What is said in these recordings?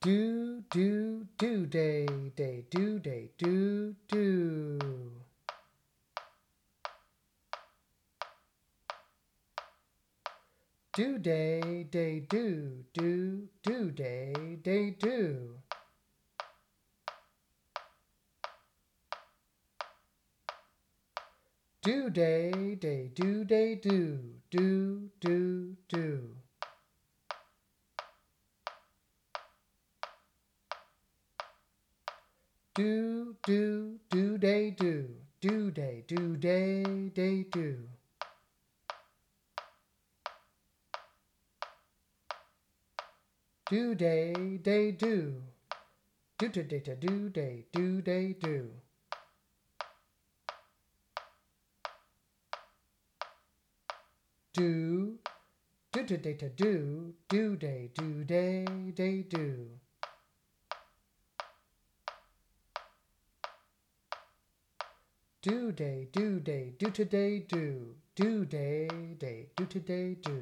do day do day do. Do day do do day do. Do day do do. Do day do day do. Do day do. Do day do day do. Do day do. Do day do today do day do today do.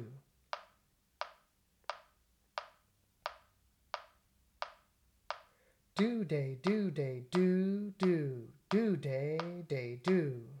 Do day do day do day do.